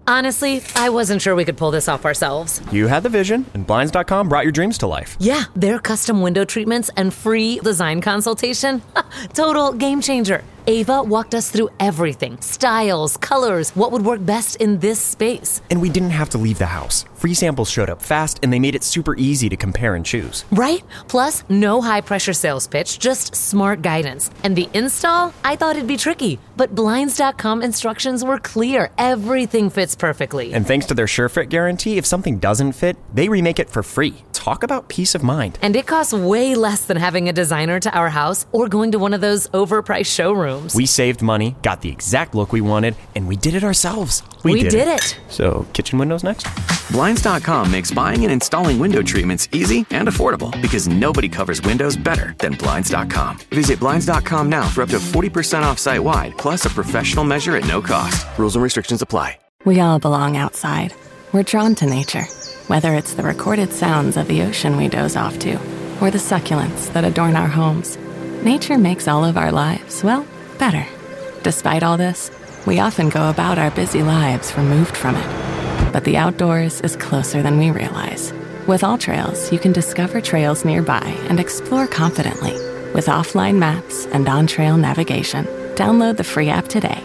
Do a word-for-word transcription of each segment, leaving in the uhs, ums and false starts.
Honestly, I wasn't sure we could pull this off ourselves. You had the vision, and Blinds dot com brought your dreams to life. Yeah, their custom window treatments and free design consultation. Total game changer. Ava walked us through everything. Styles, colors, what would work best in this space. And we didn't have to leave the house. Free samples showed up fast, and they made it super easy to compare and choose. Right? Plus, no high-pressure sales pitch, just smart guidance. And the install? I thought it'd be tricky. But Blinds dot com instructions were clear. Everything fits perfectly. And thanks to their SureFit guarantee, if something doesn't fit, they remake it for free. Talk about peace of mind. And it costs way less than having a designer to our house or going to one of those overpriced showrooms. We saved money, got the exact look we wanted, and we did it ourselves. We, we did, did it. it. So, kitchen windows next? Blinds dot com makes buying and installing window treatments easy and affordable because nobody covers windows better than Blinds dot com. Visit Blinds dot com now for up to forty percent off site-wide, plus a professional measure at no cost. Rules and restrictions apply. We all belong outside. We're drawn to nature, whether it's the recorded sounds of the ocean we doze off to, or the succulents that adorn our homes. Nature makes all of our lives, well, better. Despite all this, we often go about our busy lives removed from it. But the outdoors is closer than we realize. With AllTrails, you can discover trails nearby and explore confidently. With offline maps and on-trail navigation, download the free app today.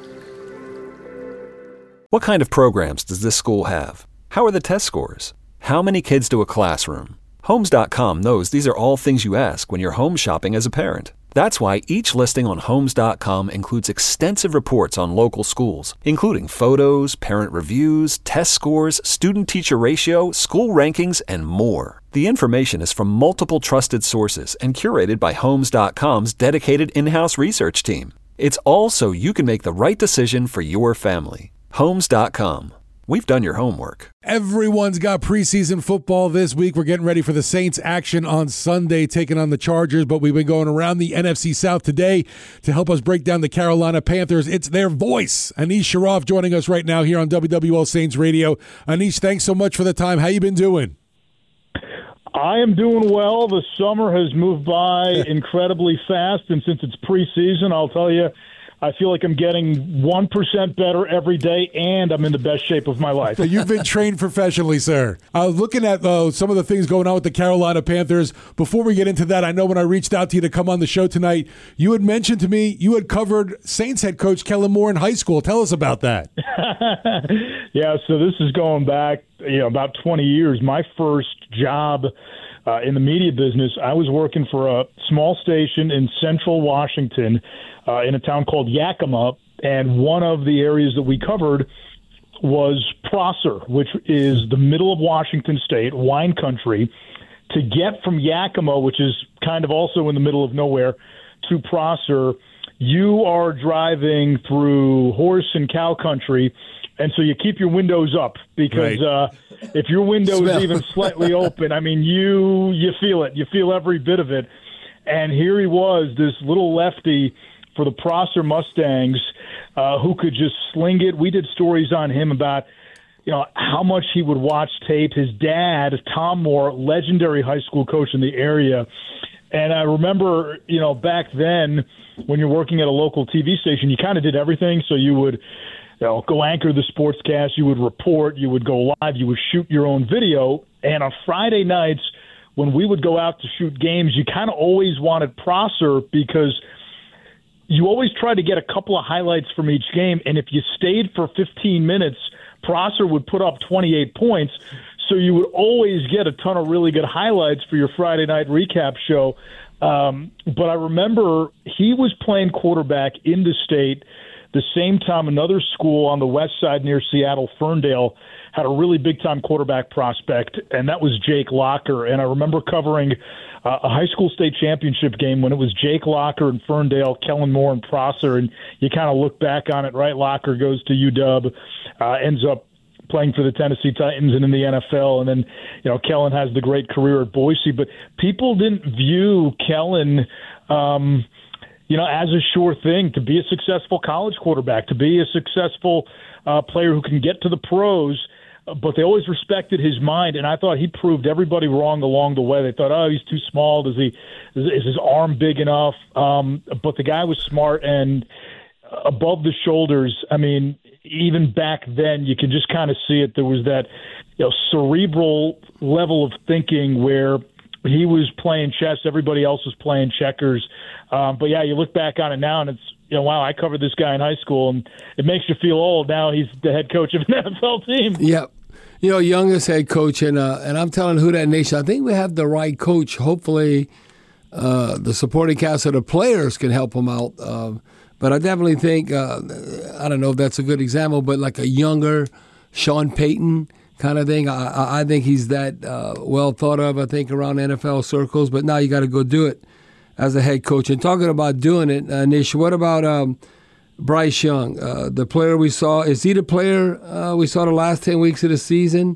What kind of programs does this school have? How are the test scores? How many kids do a classroom? Homes dot com knows these are all things you ask when you're home shopping as a parent. That's why each listing on Homes dot com includes extensive reports on local schools, including photos, parent reviews, test scores, student-teacher ratio, school rankings, and more. The information is from multiple trusted sources and curated by Homes dot com's dedicated in-house research team. It's all so you can make the right decision for your family. Homes dot com. We've done your homework. Everyone's got preseason football this week. We're getting ready for the Saints action on Sunday, taking on the Chargers, but we've been going around the N F C South today to help us break down the Carolina Panthers. It's their voice. Anish Sharaf joining us right now here on W W L Saints Radio. Anish, thanks so much for the time. How you been doing? I am doing well. The summer has moved by incredibly fast, and since it's preseason, I'll tell you, I feel like I'm getting one percent better every day, and I'm in the best shape of my life. You've been trained professionally, sir. I was looking at uh, some of the things going on with the Carolina Panthers. Before we get into that, I know when I reached out to you to come on the show tonight, you had mentioned to me you had covered Saints head coach Kellen Moore in high school. Tell us about that. Yeah, so this is going back, you know, about twenty years. My first job uh, in the media business, I was working for a small station in central Washington, Uh, in a town called Yakima, and one of the areas that we covered was Prosser, which is the middle of Washington State, wine country. To get from Yakima, which is kind of also in the middle of nowhere, to Prosser, you are driving through horse and cow country, and so you keep your windows up because right. uh, if your window is even slightly open, I mean, you you feel it. You feel every bit of it. And here he was, this little lefty for the Prosser Mustangs, uh, who could just sling it. We did stories on him about, you know, how much he would watch tape. His dad, Tom Moore, legendary high school coach in the area. And I remember, you know, back then when you're working at a local T V station, you kind of did everything. So you would, you know, go anchor the sportscast, you would report, you would go live, you would shoot your own video. And on Friday nights, when we would go out to shoot games, you kind of always wanted Prosser because you always try to get a couple of highlights from each game, and if you stayed for fifteen minutes, Prosser would put up twenty-eight points, so you would always get a ton of really good highlights for your Friday night recap show. Um, but I remember he was playing quarterback in the state the same time another school on the west side near Seattle, Ferndale, had a really big-time quarterback prospect, and that was Jake Locker. And I remember covering uh, a high school state championship game when it was Jake Locker and Ferndale, Kellen Moore and Prosser, and you kind of look back on it, right? Locker goes to U W, uh, ends up playing for the Tennessee Titans and in the N F L, and then, you know, Kellen has the great career at Boise. But people didn't view Kellen um, – you know, as a sure thing to be a successful college quarterback, to be a successful uh, player who can get to the pros, but they always respected his mind, and I thought he proved everybody wrong along the way. They thought, oh, he's too small. Does he? Is his arm big enough? Um, but the guy was smart, and above the shoulders. I mean, even back then, you can just kind of see it. There was that, you know, cerebral level of thinking where he was playing chess, everybody else was playing checkers. Um, but yeah, you look back on it now, and it's, you know, wow, I covered this guy in high school, and it makes you feel old. Now he's the head coach of an N F L team. Yep. You know, youngest head coach, and uh, and I'm telling Who Dat Nation, I think we have the right coach. Hopefully, uh, the supporting cast of the players can help him out. Uh, but I definitely think, uh, I don't know if that's a good example, but like a younger Sean Payton kind of thing. I, I think he's that uh, well thought of, I think, around N F L circles. But now you got to go do it as a head coach. And talking about doing it, uh, Nish, what about um, Bryce Young, uh, the player we saw? Is he the player uh, we saw the last ten weeks of the season?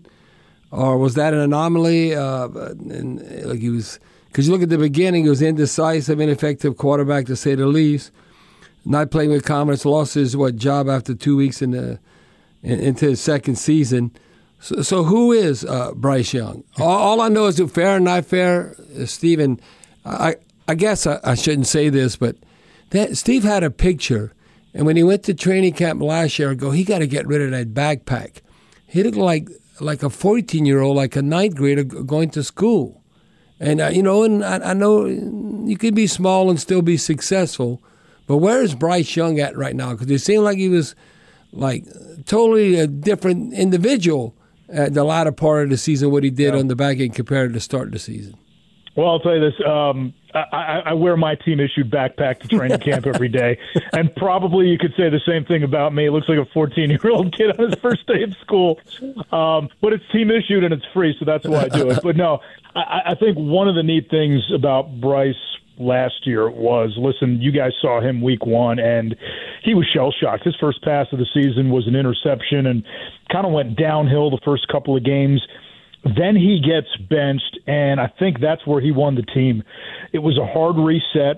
Or was that an anomaly? Uh, and, like he was, because you look at the beginning, he was indecisive, ineffective quarterback, to say the least. Not playing with confidence, lost his what job after two weeks in the in, into his second season. So, so who is uh, Bryce Young? All, all I know is that fair and not fair, uh, Stephen. I I guess I, I shouldn't say this, but that Steve had a picture, and when he went to training camp last year ago, he got to get rid of that backpack. He looked like like a fourteen-year-old, like a ninth grader going to school. And uh, you know, and I, I know you could be small and still be successful. But where is Bryce Young at right now? Because it seemed like he was like totally a different individual at the latter part of the season, what he did yeah. on the back end compared to the start of the season. Well, I'll tell you this. Um, I, I wear my team-issued backpack to training camp every day, and probably you could say the same thing about me. It looks like a fourteen-year-old kid on his first day of school. Um, but it's team-issued and it's free, so that's why I do it. But no, I, I think one of the neat things about Bryce last year was, listen, you guys saw him week one, and he was shell-shocked. His first pass of the season was an interception and kind of went downhill the first couple of games. Then he gets benched, and I think that's where he won the team. It was a hard reset.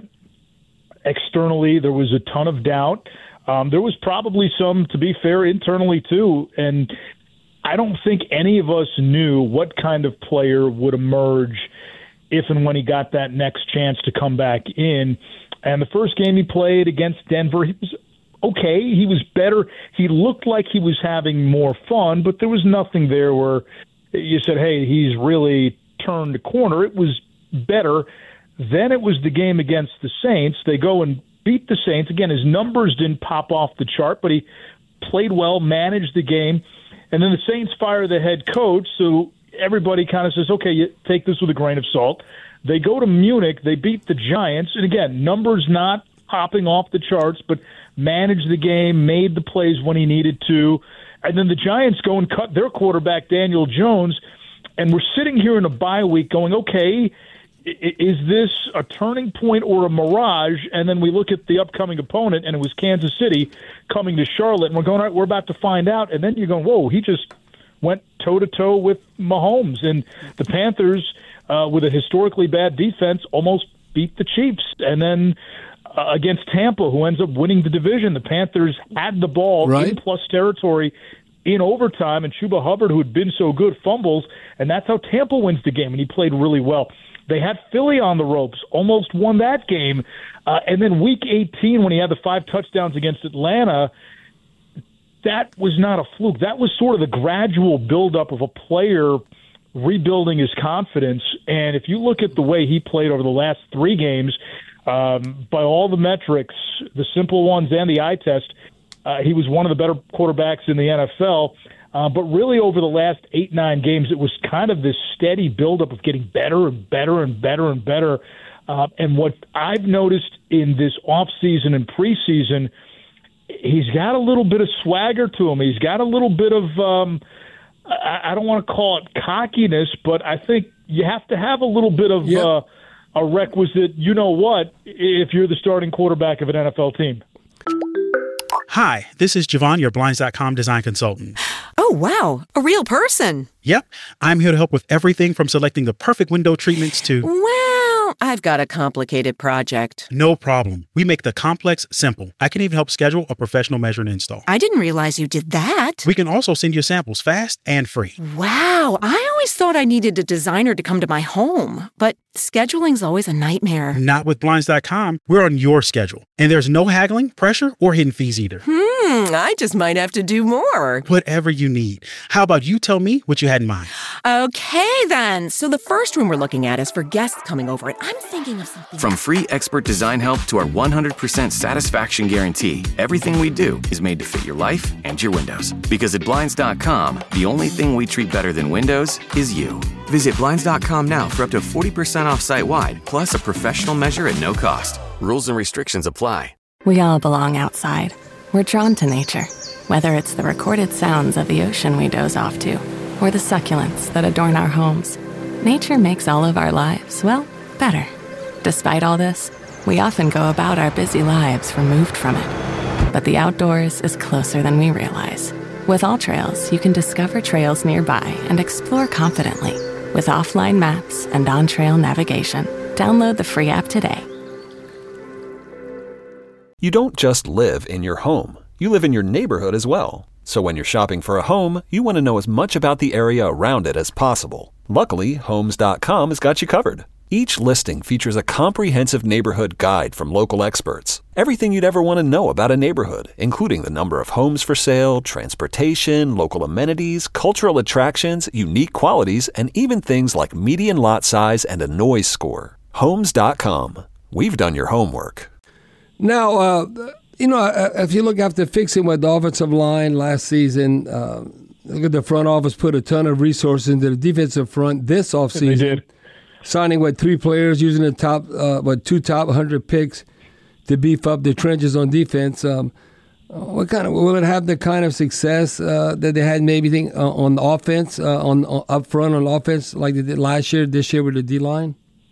Externally, there was a ton of doubt. Um, there was probably some, to be fair, internally too, and I don't think any of us knew what kind of player would emerge if and when he got that next chance to come back in. And the first game he played against Denver, he was okay. He was better. He looked like he was having more fun, but there was nothing there where you said, hey, he's really turned a corner. It was better. Then it was the game against the Saints. They go and beat the Saints. Again, his numbers didn't pop off the chart, but he played well, managed the game. And then the Saints fire the head coach, so everybody kind of says, okay, you take this with a grain of salt. They go to Munich. They beat the Giants. And again, numbers not popping off the charts, but managed the game, made the plays when he needed to. And then the Giants go and cut their quarterback, Daniel Jones. And we're sitting here in a bye week going, okay, is this a turning point or a mirage? And then we look at the upcoming opponent, and it was Kansas City coming to Charlotte. And we're going, all right, we're about to find out. And then you're going, whoa, he just went toe-to-toe with Mahomes. And the Panthers, uh, with a historically bad defense, almost beat the Chiefs. And then uh, against Tampa, who ends up winning the division, the Panthers had the ball right in plus territory in overtime, and Chuba Hubbard, who had been so good, fumbles, and that's how Tampa wins the game, and he played really well. They had Philly on the ropes, almost won that game. Uh, and then week eighteen, when he had the five touchdowns against Atlanta, that was not a fluke. That was sort of the gradual buildup of a player rebuilding his confidence. And if you look at the way he played over the last three games, um, by all the metrics, the simple ones and the eye test, uh, he was one of the better quarterbacks in the N F L. Uh, but really over the last eight, nine games, it was kind of this steady buildup of getting better and better and better and better. Uh, and what I've noticed in this offseason and preseason, he's got a little bit of swagger to him. He's got a little bit of, um, I, I don't want to call it cockiness, but I think you have to have a little bit of yep. uh, a requisite, you know what, if you're the starting quarterback of an N F L team. Hi, this is Javon, your Blinds dot com design consultant. Oh, wow. A real person. Yep. I'm here to help with everything from selecting the perfect window treatments to... Wow. I've got a complicated project. No problem. We make the complex simple. I can even help schedule a professional measure and install. I didn't realize you did that. We can also send you samples fast and free. Wow. I always thought I needed a designer to come to my home, but scheduling's always a nightmare. Not with Blinds dot com. We're on your schedule. And there's no haggling, pressure, or hidden fees either. Hmm, I just might have to do more. Whatever you need. How about you tell me what you had in mind? Okay, then. So the first room we're looking at is for guests coming over, and I'm thinking of something. From free expert design help to our one hundred percent satisfaction guarantee, everything we do is made to fit your life and your windows. Because at Blinds dot com, the only thing we treat better than windows is you. Visit Blinds dot com now for up to forty percent off site-wide, plus a professional measure at no cost. Rules and restrictions apply. We all belong outside. We're drawn to nature, whether it's the recorded sounds of the ocean we doze off to, or the succulents that adorn our homes. Nature makes all of our lives, well, better. Despite all this, we often go about our busy lives removed from it. But the outdoors is closer than we realize. With AllTrails, you can discover trails nearby and explore confidently. With offline maps and on-trail navigation, download the free app today. You don't just live in your home. You live in your neighborhood as well. So when you're shopping for a home, you want to know as much about the area around it as possible. Luckily, Homes dot com has got you covered. Each listing features a comprehensive neighborhood guide from local experts. Everything you'd ever want to know about a neighborhood, including the number of homes for sale, transportation, local amenities, cultural attractions, unique qualities, and even things like median lot size and a noise score. Homes dot com. We've done your homework. Now, uh, you know, if you look after fixing with the offensive line last season, uh, look at the front office put a ton of resources into the defensive front this offseason. They did. Signing, what, three players, using the top, uh, what, two top one hundred picks to beef up the trenches on defense. Um, what kind of, will it have the kind of success uh, that they had maybe think, uh, on the offense, uh, on, on up front on offense like they did last year, this year with the D-line?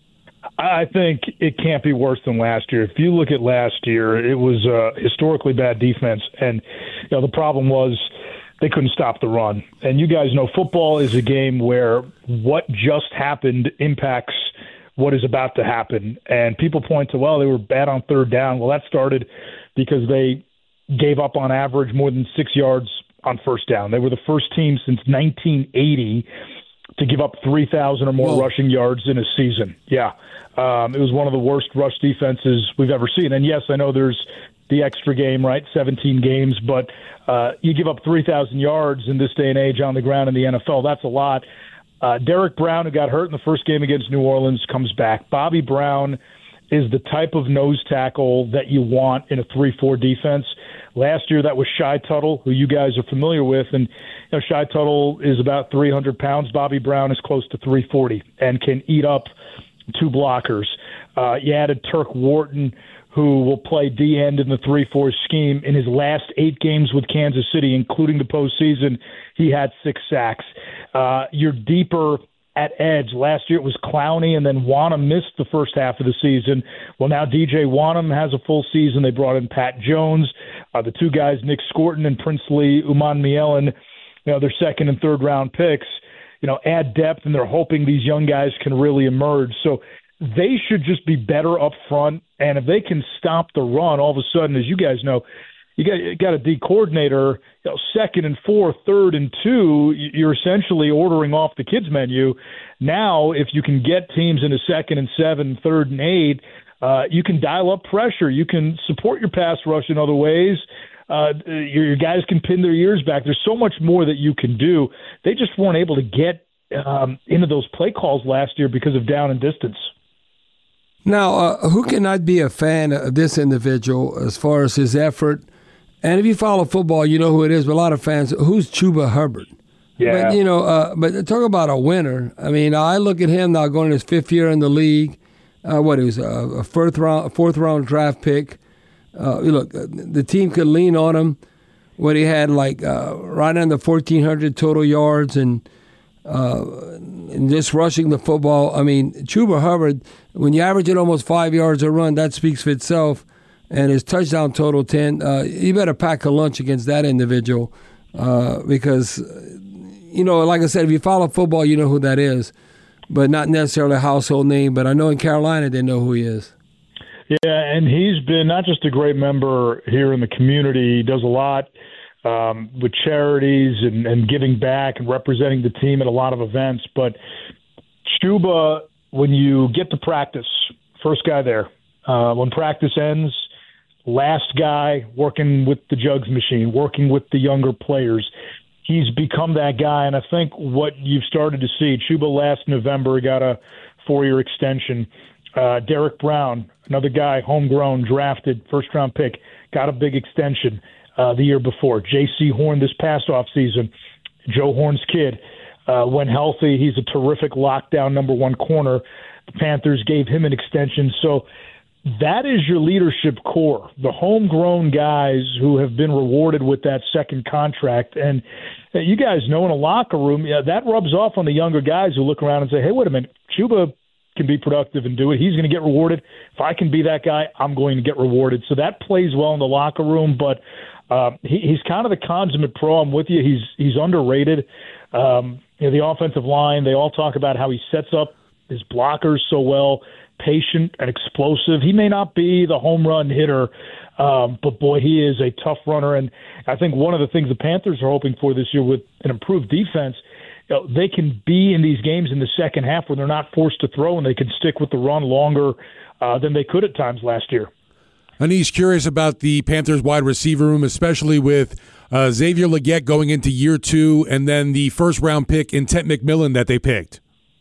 I think it can't be worse than last year. If you look at last year, it was a historically bad defense, and you know the problem was they couldn't stop the run. And you guys know football is a game where what just happened impacts what is about to happen. And people point to, well, they were bad on third down. Well, that started because they gave up on average more than six yards on first down. They were the first team since nineteen eighty to give up three thousand or more Whoa. rushing yards in a season. Yeah. Um, it was one of the worst rush defenses we've ever seen. And yes, I know there's the extra game, right? seventeen games, but uh, you give up three thousand yards in this day and age on the ground in the N F L. That's a lot. Uh, Derek Brown, who got hurt in the first game against New Orleans, comes back. Bobby Brown is the type of nose tackle that you want in a three four defense. Last year, that was Shy Tuttle, who you guys are familiar with. And you know, Shy Tuttle is about three hundred pounds. Bobby Brown is close to three forty and can eat up two blockers. Uh, you added Turk Wharton, who will play D-end in the three four scheme. In his last eight games with Kansas City, including the postseason, he had six sacks. Uh, you're deeper at edge. Last year it was Clowney, and then Wanham missed the first half of the season. Well, now D J Wanham has a full season. They brought in Pat Jones. Uh, the two guys, Nick Scorton and Princely Umanmielen, you know, their second and third round picks, you know, add depth, and they're hoping these young guys can really emerge. So they should just be better up front, and if they can stop the run, all of a sudden, as you guys know, you got, you got a D coordinator, you know, second and four, third and two, you're essentially ordering off the kids menu. Now, if you can get teams into second and seven, third and eight, uh, you can dial up pressure. You can support your pass rush in other ways. Uh, your, your guys can pin their ears back. There's so much more that you can do. They just weren't able to get um, into those play calls last year because of down and distance. Now, uh, who cannot be a fan of this individual as far as his effort? And if you follow football, you know who it is, but a lot of fans, who's Chuba Hubbard? Yeah. But, you know, uh, but talk about a winner. I mean, I look at him now going his fifth year in the league. Uh, what, he was a, a fourth round, a fourth round draft pick. Uh, look, the team could lean on him when he had like uh, right under fourteen hundred total yards and uh, and just rushing the football. I mean, Chuba Hubbard, when you average it almost five yards a run, that speaks for itself. And his touchdown total ten. Uh, you better pack a lunch against that individual uh, because, you know, like I said, if you follow football, you know who that is. but not necessarily a household name. But I know in Carolina they know who he is. Yeah, and he's been not just a great member here in the community. He does a lot um, with charities and, and giving back and representing the team at a lot of events. But Chuba, when you get to practice, first guy there. Uh, when practice ends, last guy working with the jugs machine, working with the younger players. He's become that guy, and I think what you've started to see, Chuba last November got a four-year extension. Uh, Derek Brown, another guy, homegrown, drafted, first-round pick, got a big extension uh, the year before. J C Horn this past offseason, Joe Horn's kid, uh, when healthy, he's a terrific lockdown number one corner. The Panthers gave him an extension. So that is your leadership core, the homegrown guys who have been rewarded with that second contract. And you guys know in a locker room, yeah, that rubs off on the younger guys who look around and say, hey, wait a minute, Chuba can be productive and do it. He's going to get rewarded. If I can be that guy, I'm going to get rewarded. So that plays well in the locker room, but uh, he, he's kind of the consummate pro. I'm with you. He's he's underrated. Um, you know, the offensive line, they all talk about how he sets up his blockers so well, patient and explosive. He may not be the home run hitter, um, but boy, he is a tough runner. And I think one of the things the Panthers are hoping for this year with an improved defense, you know, they can be in these games in the second half where they're not forced to throw and they can stick with the run longer uh, than they could at times last year. Anish, curious about the Panthers wide receiver room, especially with uh, Xavier Legette going into year two and then the first round pick in Ted McMillan that they picked.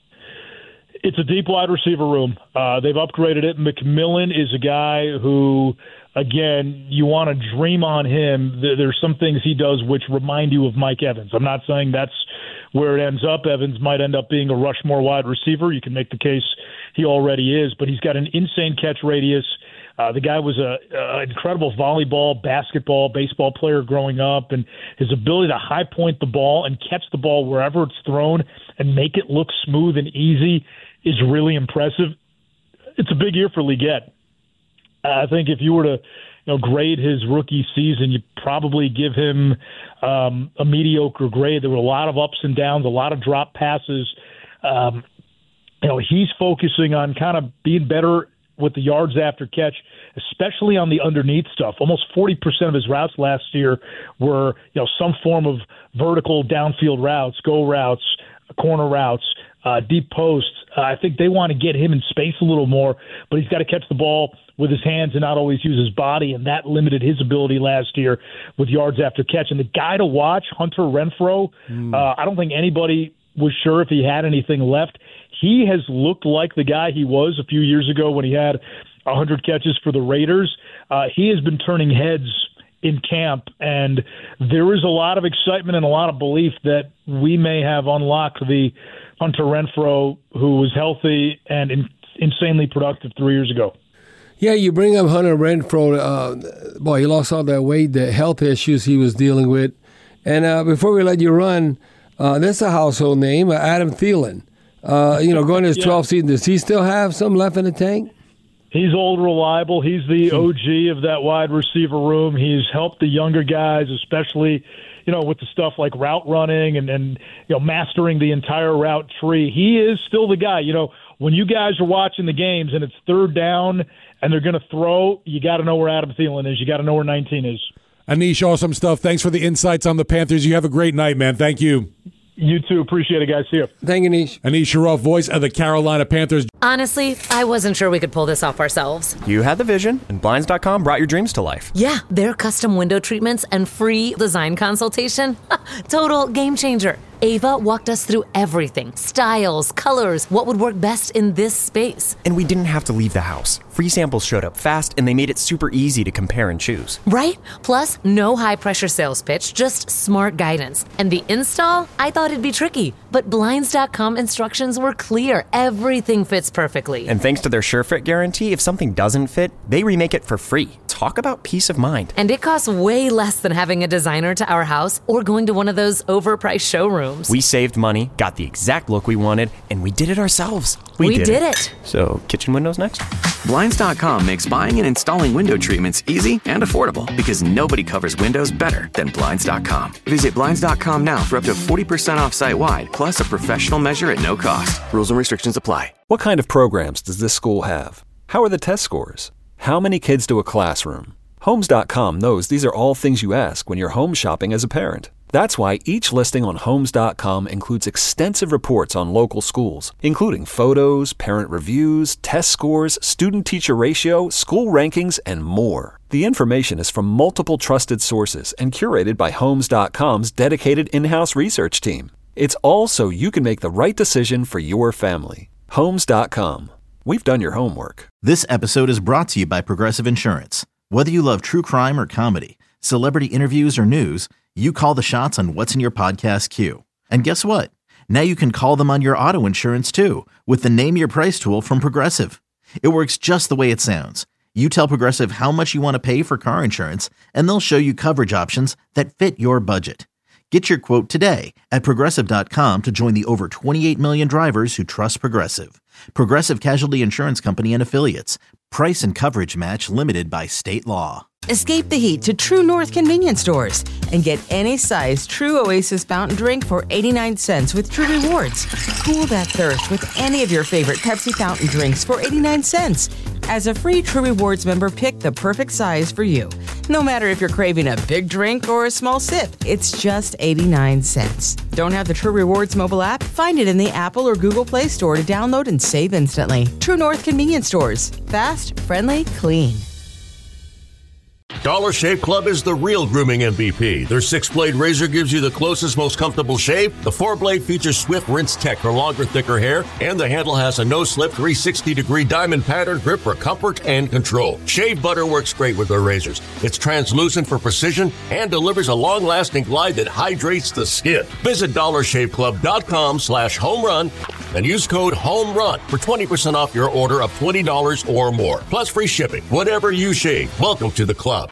It's a deep wide receiver room. Uh, they've upgraded it. McMillan is a guy who, again, you want to dream on him. There's some things he does which remind you of Mike Evans. I'm not saying that's where it ends up. Evans might end up being a Rushmore wide receiver. You can make the case he already is, but he's got an insane catch radius. Uh, the guy was a, a incredible volleyball, basketball, baseball player growing up, and his ability to high point the ball and catch the ball wherever it's thrown and make it look smooth and easy is really impressive. It's a big year for Legette. I think if you were to, you know, grade his rookie season, you'd probably give him um, a mediocre grade. There were a lot of ups and downs, a lot of drop passes. Um, you know, he's focusing on kind of being better with the yards after catch, especially on the underneath stuff. Almost forty percent of his routes last year were, you know, some form of vertical downfield routes, go routes, corner routes, uh, deep posts. Uh, I think they want to get him in space a little more, but he's got to catch the ball with his hands and not always use his body, and that limited his ability last year with yards after catch. And the guy to watch, Hunter Renfrow, mm. uh, I don't think anybody was sure if he had anything left. He has looked like the guy he was a few years ago when he had one hundred catches for the Raiders. Uh, he has been turning heads in camp, and there is a lot of excitement and a lot of belief that we may have unlocked the Hunter Renfrow who was healthy and in, insanely productive three years ago. Yeah, you bring up Hunter Renfrow. Uh, boy, he lost all that weight, the health issues he was dealing with. And uh, before we let you run, uh, that's a household name, uh, Adam Thielen. Uh, you know, going to his yeah. twelfth season, does he still have some left in the tank? He's old, reliable. He's the O G of that wide receiver room. He's helped the younger guys, especially, you know, with the stuff like route running and, and you know, mastering the entire route tree. He is still the guy. You know, when you guys are watching the games and it's third down and they're going to throw, you got to know where Adam Thielen is. You got to know where nineteen is. Anish, awesome stuff. Thanks for the insights on the Panthers. You have a great night, man. Thank you. You too. Appreciate it, guys. See you. Thank you, Anish. Anish Shroff, voice of the Carolina Panthers. Honestly, I wasn't sure we could pull this off ourselves. You had the vision, and Blinds dot com brought your dreams to life. Yeah, their custom window treatments and free design consultation. Total game changer. Ava walked us through everything. Styles, colors, what would work best in this space. And we didn't have to leave the house. Free samples showed up fast, and they made it super easy to compare and choose. Right? Plus, no high-pressure sales pitch, just smart guidance. And the install? I thought it'd be tricky. But Blinds dot com instructions were clear. Everything fits perfectly. And thanks to their SureFit guarantee, if something doesn't fit, they remake it for free. Talk about peace of mind. And it costs way less than having a designer to our house or going to one of those overpriced showrooms. We saved money, got the exact look we wanted, and we did it ourselves. We, we did, did it. it. So, kitchen windows next? Blinds dot com makes buying and installing window treatments easy and affordable because nobody covers windows better than Blinds dot com. Visit Blinds dot com now for up to forty percent off site-wide, plus plus a professional measure at no cost. Rules and restrictions apply. What kind of programs does this school have? How are the test scores? How many kids do a classroom? Homes dot com knows these are all things you ask when you're home shopping as a parent. That's why each listing on Homes dot com includes extensive reports on local schools, including photos, parent reviews, test scores, student-teacher ratio, school rankings, and more. The information is from multiple trusted sources and curated by Homes dot com's dedicated in-house research team. It's all so you can make the right decision for your family. Homes dot com. We've done your homework. This episode is brought to you by Progressive Insurance. Whether you love true crime or comedy, celebrity interviews or news, you call the shots on what's in your podcast queue. And guess what? Now you can call them on your auto insurance too with the Name Your Price tool from Progressive. It works just the way it sounds. You tell Progressive how much you want to pay for car insurance, and they'll show you coverage options that fit your budget. Get your quote today at Progressive dot com to join the over twenty-eight million drivers who trust Progressive. Progressive Casualty Insurance Company and Affiliates. Price and coverage match limited by state law. Escape the heat to True North convenience stores and get any size True Oasis fountain drink for eighty-nine cents with True Rewards. Cool that thirst with any of your favorite Pepsi fountain drinks for eighty-nine cents. As a free True Rewards member, pick the perfect size for you. No matter if you're craving a big drink or a small sip, it's just eighty-nine cents. Don't have the True Rewards mobile app? Find it in the Apple or Google Play Store to download and save instantly. True North convenience stores. Fast, friendly, clean. Dollar Shave Club is the real grooming M V P. Their six-blade razor gives you the closest, most comfortable shave. The four-blade features swift rinse tech for longer, thicker hair, and the handle has a no-slip three sixty degree diamond pattern grip for comfort and control. Shave butter works great with their razors. It's translucent for precision and delivers a long-lasting glide that hydrates the skin. Visit dollar shave club dot com slash home run and use code HOMERUN for twenty percent off your order of twenty dollars or more, plus free shipping. Whatever you shave, welcome to the club.